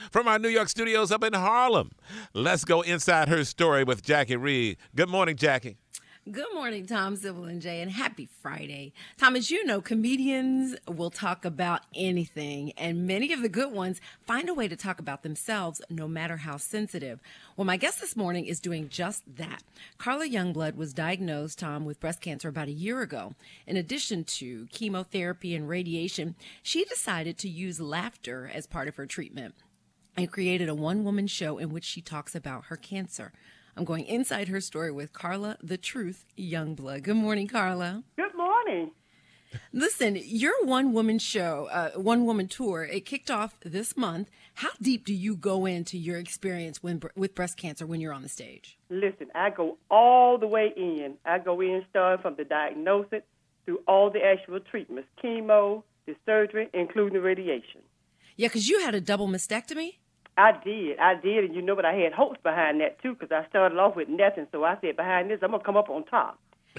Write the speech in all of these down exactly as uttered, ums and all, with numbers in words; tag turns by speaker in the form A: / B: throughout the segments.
A: from our New York studios up in Harlem. Let's go inside her story with Jackie Reed. Good morning, Jackie.
B: Good morning, Tom, Sybil, and Jay, and happy Friday. Tom, as you know, comedians will talk about anything, and many of the good ones find a way to talk about themselves, no matter how sensitive. Well, my guest this morning is doing just that. Carla Youngblood was diagnosed, Tom, with breast cancer about a year ago. In addition to chemotherapy and radiation, she decided to use laughter as part of her treatment and created a one-woman show in which she talks about her cancer. I'm going inside her story with Carla the Truth Youngblood. Good morning, Carla.
C: Good morning.
B: Listen, your one-woman show, uh, one-woman tour, it kicked off this month. How deep do you go into your experience when, with breast cancer when you're on the stage?
C: Listen, I go all the way in. I go in starting from the diagnosis through all the actual treatments, chemo, the surgery, including the radiation.
B: Yeah, because you had a double mastectomy?
C: I did. I did, and you know what? I had hopes behind that, too, because I started off with nothing. So I said, behind this, I'm going to come up on top.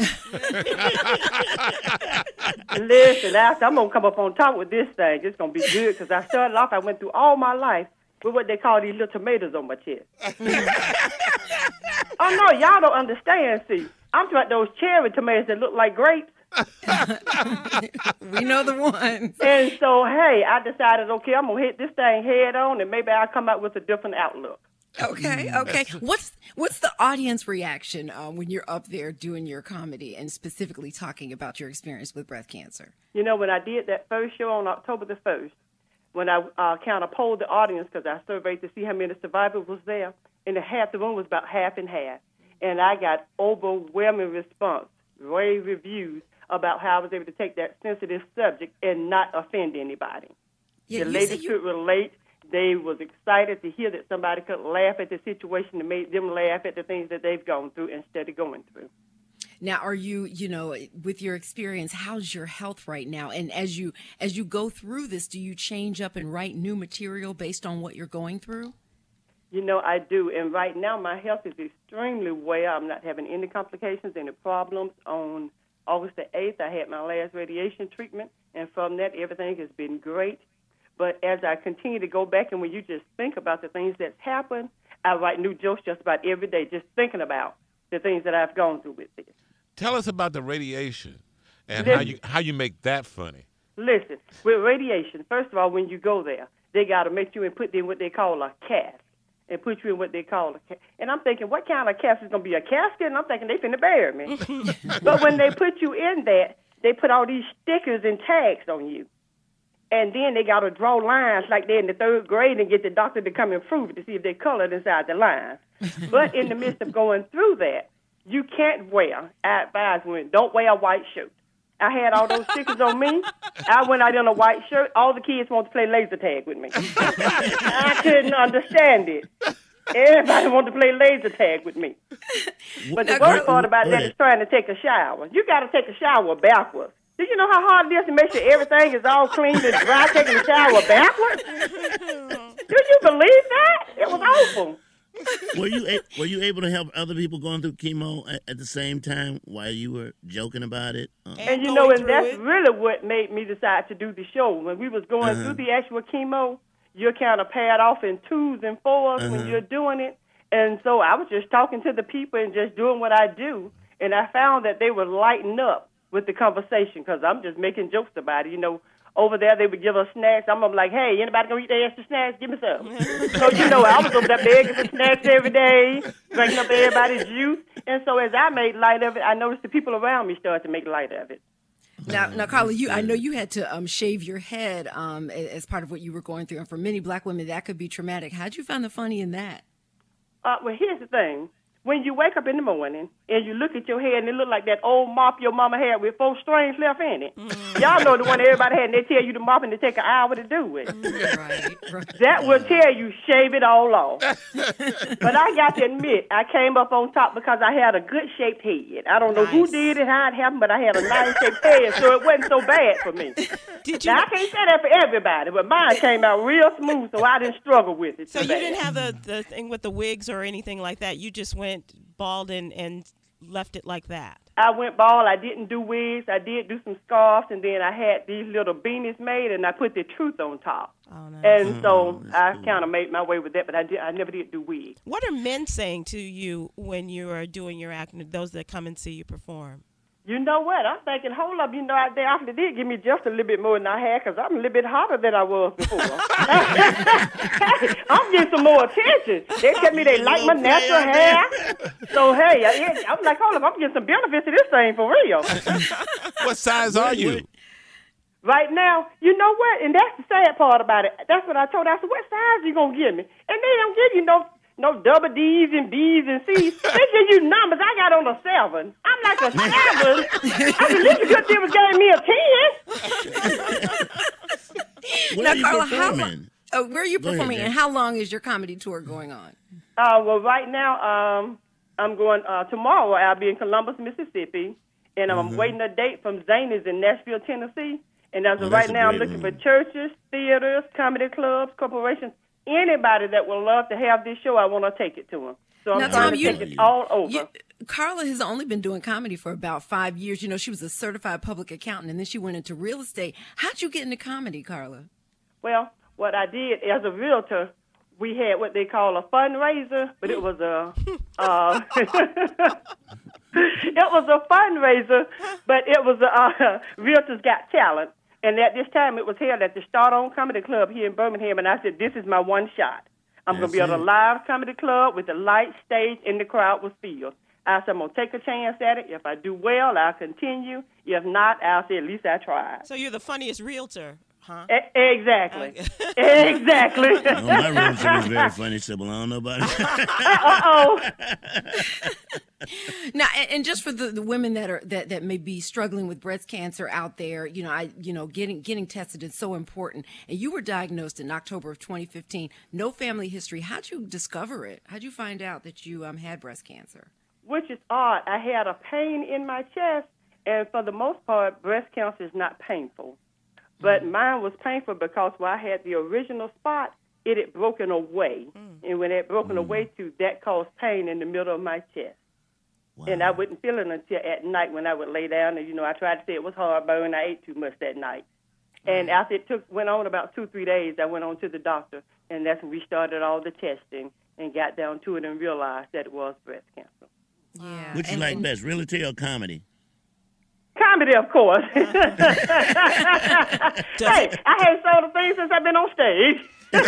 C: Listen, after I'm going to come up on top with this thing. It's going to be good, because I started off, I went through all my life with what they call these little tomatoes on my chest. Oh, no, y'all don't understand, see. I'm talking about those cherry tomatoes that look like grapes.
B: We know the one.
C: And so, hey, I decided, okay, I'm going to hit this thing head on, and maybe I'll come out with a different outlook.
B: Okay, okay. What's what's the audience reaction um, when you're up there doing your comedy and specifically talking about your experience with breast cancer?
C: You know, when I did that first show on October the first, when I uh, kind of polled the audience, because I surveyed to see how many survivors was there, and the half the room was about half and half. And I got overwhelming response, rave reviews, about how I was able to take that sensitive subject and not offend anybody.
B: Yeah,
C: the ladies
B: you...
C: could relate. They was excited to hear that somebody could laugh at the situation and made them laugh at the things that they've gone through instead of going through.
B: Now, are you, you know, with your experience, how's your health right now? And as you as you go through this, do you change up and write new material based on what you're going through?
C: You know, I do. And right now, my health is extremely well. I'm not having any complications, any problems. On August the eighth, I had my last radiation treatment, and from that, everything has been great. But as I continue to go back, and when you just think about the things that's happened, I write new jokes just about every day, just thinking about the things that I've gone through with this.
A: Tell us about the radiation and
C: Listen,
A: how you how you make that funny.
C: Listen, with radiation, first of all, when you go there, they got to make you and put you in what they call a cast, and put you in what they call a casket. And I'm thinking, what kind of cast is going to be a casket? And I'm thinking, they finna bury me. But when they put you in that, they put all these stickers and tags on you. And then they got to draw lines like they're in the third grade and get the doctor to come and prove it to see if they're colored inside the lines. But in the midst of going through that, you can't wear, I advise women, don't wear a white shirt. I had all those stickers on me. I went out in a white shirt. All the kids wanted to play laser tag with me. I couldn't understand it. Everybody wanted to play laser tag with me. But the worst part about that is trying to take a shower. You got to take a shower backwards. Do you know how hard it is to make sure everything is all clean and dry, taking a shower backwards? Do you believe that? It was awful.
D: Were you a- were you able to help other people going through chemo at, at the same time while you were joking about it? Uh,
C: and, and you know, and that's it. really what made me decide to do the show. When we was going uh-huh. through the actual chemo, you're kind of paired off in twos and fours uh-huh. when you're doing it. And so I was just talking to the people and just doing what I do. And I found that they were lighting up with the conversation because I'm just making jokes about it. You know, over there they would give us snacks. I'm like, hey, anybody gonna eat their extra snacks? Give me some. So, you know, I was over there begging for snacks every day, drinking up everybody's juice. And so as I made light of it, I noticed the people around me started to make light of it.
B: Now, now, Carla, you I know you had to um, shave your head um, as part of what you were going through. And for many black women, that could be traumatic. How'd you find the funny in that?
C: Uh, well, here's the thing. When you wake up in the morning and you look at your hair and it look like that old mop your mama had with four strings left in it. Mm. Y'all know the one everybody had and they tell you to mop and it take an hour to do it.
B: Mm, right, right.
C: That will tell you shave it all off. But I got to admit, I came up on top because I had a good shaped head. I don't know nice. who did it, how it happened, but I had a nice shaped head, so it wasn't so bad for me. Did you? Now, I can't say that for everybody, but mine came out real smooth, so I didn't struggle with it.
E: So you
C: bad.
E: didn't have the, the thing with the wigs or anything like that? You just went bald and, and left it like that?
C: I went bald. I didn't do wigs. I did do some scarves, and then I had these little beanies made, and I put the truth on top.
E: Oh, nice.
C: And so
D: Mm,
C: I
D: cool.
C: kind of made my way with that, but I did. I never did do wigs.
E: What are men saying to you when you are doing your acting, those that come and see you perform?
C: You know what? I'm thinking, hold up. You know, they actually did give me just a little bit more than I had because I'm a little bit hotter than I was before. Hey, I'm getting some more attention. They tell me they like my natural hair. So, hey, I, I'm like, hold up. I'm getting some benefits to this thing for real.
A: What size are you?
C: Right now, you know what? And that's the sad part about it. That's what I told her. I said, what size you going to give me? And they don't give you no no double D's and B's and C's. They give you numbers. I got on a seven. I'm like a seven. I mean, this is good thing was gave me a ten.
D: Where
B: Now,
D: are you
B: Carla, how
D: performing?
B: long, oh, where are you
D: Go ahead,
B: performing,
D: Jay.
B: and how long is your comedy tour going on?
C: Uh, well, right now, um, I'm going, uh, tomorrow I'll be in Columbus, Mississippi, and I'm
D: Mm-hmm.
C: waiting a date from Zany's in Nashville, Tennessee. And as
D: Oh,
C: of
D: that's
C: right
D: a
C: now, I'm
D: great
C: looking
D: one.
C: for churches, theaters, comedy clubs, corporations, anybody that would love to have this show, I want to take it to them. So I'm
B: Now,
C: trying
B: Tom,
C: to
B: you-
C: take it all over.
B: You, Carla has only been doing comedy for about five years. You know, she was a certified public accountant, and then she went into real estate. How'd you get into comedy, Carla?
C: Well, what I did as a realtor, we had what they call a fundraiser, but it was a uh, it was a fundraiser, but it was a uh, Realtors Got Talent, and at this time it was held at the Start On Comedy Club here in Birmingham, and I said, this is my one shot. I'm going to be
D: That's
C: at a
D: it.
C: live comedy club with a light stage, and the crowd was filled. I said, I'm going to take a chance at it. If I do well, I'll continue. If not, I'll say, at least I tried.
E: So you're the funniest realtor, huh?
C: E- exactly. Exactly.
D: Oh, my realtor was very funny, Sybil. I don't know about it.
C: Uh-oh.
B: Now, and, and just for the, the women that are that, that may be struggling with breast cancer out there, you know, I you know, getting getting tested is so important. And you were diagnosed in October of twenty fifteen. No family history. How'd you discover it? How'd you find out that you um, had breast cancer?
C: Which is odd. I had a pain in my chest, and for the most part, breast cancer is not painful. But mine was painful because where I had the original spot, it had broken away. And when it had broken away too, that caused pain in the middle of my chest.
D: Wow.
C: And I wouldn't feel it until at night when I would lay down. And, you know, I tried to say it was heartburn. I ate too much that night. And after it took went on about two, three days, I went on to the doctor. And that's when we started all the testing and got down to it and realized that it was breast cancer.
B: Yeah.
D: Which you
B: And-
D: like
B: and-
D: best, realty or comedy?
C: Comedy, of course. Hey,
E: Does it-
C: I haven't sold a thing since I've been on stage.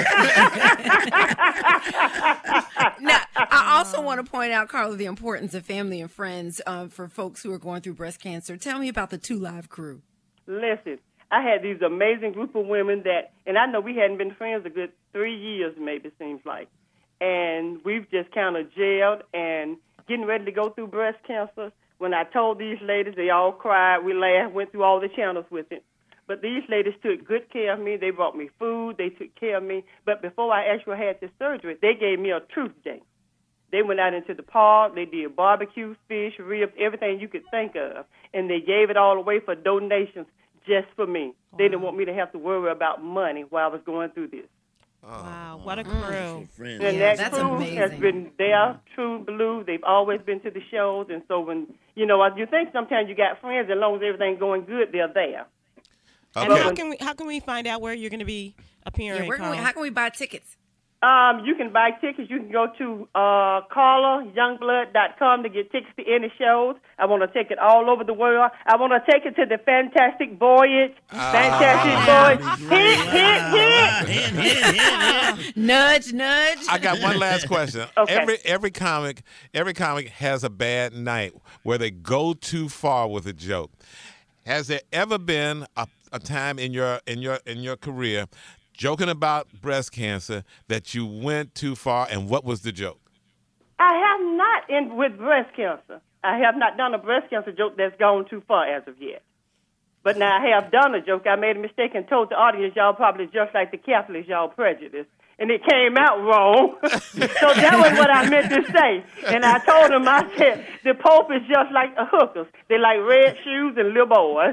B: Now, I also want to point out, Carla, the importance of family and friends um, for folks who are going through breast cancer. Tell me about the Two Live crew.
C: Listen, I had these amazing group of women that, and I know we hadn't been friends a good three years, maybe, it seems like. And we've just kind of gelled and getting ready to go through breast cancer. When I told these ladies, they all cried. We laughed, went through all the channels with it. But these ladies took good care of me. They brought me food. They took care of me. But before I actually had the surgery, they gave me a truth day. They went out into the park. They did barbecue, fish, ribs, everything you could think of. And they gave it all away for donations just for me. They didn't want me to have to worry about money while I was going through this.
E: Wow, what a
D: Your
E: crew.
D: friend.
C: And
B: Yeah,
C: that
B: that's
C: crew
B: amazing.
C: has been there, true blue. They've always been to the shows. And so when, you know, you think sometimes you got friends, as long as everything's going good, they're there.
E: And
A: Okay.
E: how can we how can we find out where you're going to be appearing?
B: Yeah, where can we,
E: Carla?
B: how can we buy tickets?
C: Um, you can buy tickets. You can go to uh, Carla Youngblood dot com to get tickets to any shows. I want to take it all over the world. I want to take it to the Fantastic Voyage. Fantastic Voyage. Hit, hit, hit.
D: Hit, hit, hit, hit.
B: Nudge, nudge.
A: I got one last question.
C: Okay.
A: Every every comic every comic has a bad night where they go too far with a joke. Has there ever been a, a time in your in your in your career joking about breast cancer that you went too far, and what was the joke?
C: I have not in with breast cancer. I have not done a breast cancer joke that's gone too far as of yet. But now I have done a joke. I made a mistake and told the audience, y'all probably just like the Catholics, y'all prejudiced. And it came out wrong. So that was what I meant to say. And I told them, I said, the Pope is just like the hookers. They like red shoes and little boys.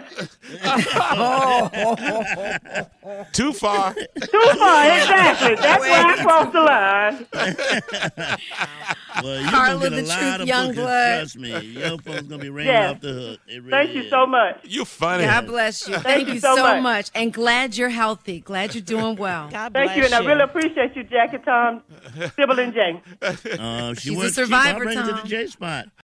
A: Too far.
C: Too far, exactly. That's where I crossed the line.
D: Well, you're
B: Carla,
D: gonna get a
B: the
D: lot
B: truth,
D: of
B: young
D: bookings,
B: blood.
D: trust me. Your folks gonna be ringing
C: Yes.
D: off the hook. It really
C: Thank you
D: is.
C: so much.
A: You funny.
B: God bless you. Thank,
C: you
B: you
C: so
B: so
C: much.
B: much. And glad you're healthy. Glad you're doing well.
E: God bless
C: Thank you, and I really appreciate you, Jackie, Tom, Sybil, and Jay.
D: Uh, she
B: She's a
D: works cheap.
B: survivor,
D: I'll bring her to
B: Tom.
D: the J spot.